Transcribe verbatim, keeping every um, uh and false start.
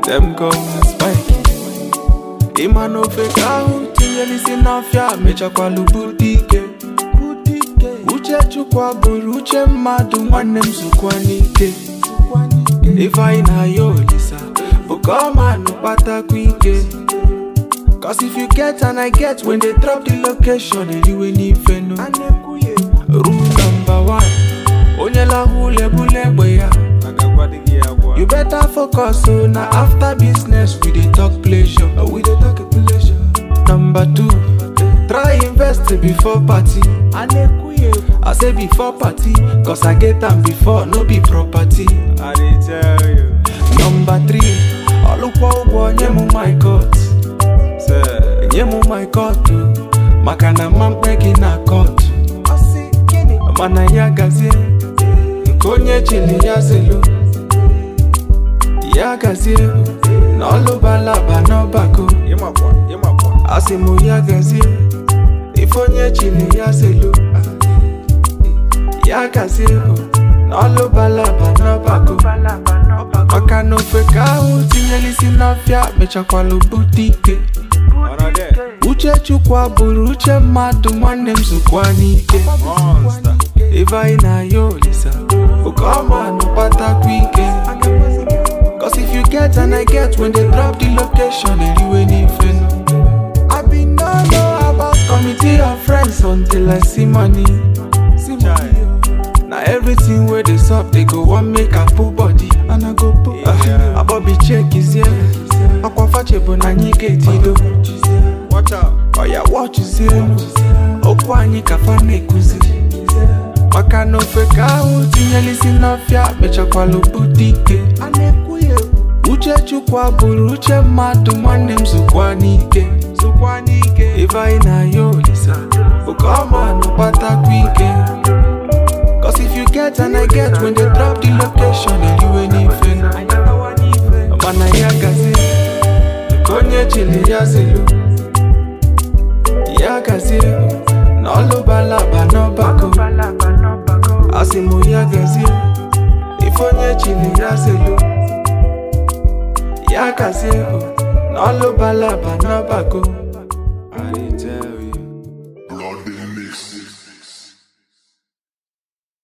Them call me Spike. Imano fake out, tingelisi nafya, mecha kwa lubudike. Uche chukwa buru, uche madu, mwane msukwa nike. If I na yo lisa, bukoma no pata kwike. Cause if you get and I get, when they drop the location, anyway ni feno. Rule number one, onye la hule bule boya. You better focus so now after business we dey talk pleasure. We dey talk pleasure. Number two, try invest before party. I say before party, cause I get them before, no be property. I dey tell you. Number three, alukwa ugo nyemu my court. Say, Nyemu my court too. Makana mampegi na court. Mana ya gazie, konye chili ya zelu. Ya gazie, n'olu balaba n'obako. Yemakwa, yemakwa. Asimu ya gazie, ifonye chili ya zelu. Ya gazie, n'olu balaba n'obako. Maka no feka u tinyelisi nafya, mecha kwa lubudike. Uche chukwa buru, uche madu, mwane msukwa nike. Monster. If I na yo lisa, ukoma no pata kwike. Cause if you get and I get, when they drop the location, anyway ni feno. I be no know about committee of friends until I see money. See money. Now everything where they sup, they go one make a pull body, and I go pull. Yeah. Uh, Bobby check is here. Aqua fache bonani get ido. Watch out. Oh yeah, watch is here. Okwa ni kafane kuzi. Maka no feka u tinyelisi nafya, mecha kwa lubudike. Uche chukwa buru, uche madu, mwane msukwa nike. If I na yo lisa, ukoma no pata kwike. Cause if you get and I get, when they drop the location, anyway ni feno. Mana ya gazi, konye chili ya zelu. Ya gazi, n'olu balaba n'obako. Asimu ya gazi, ifonye chili ya zelu. Ya gazi, n'olu balaba n'obako.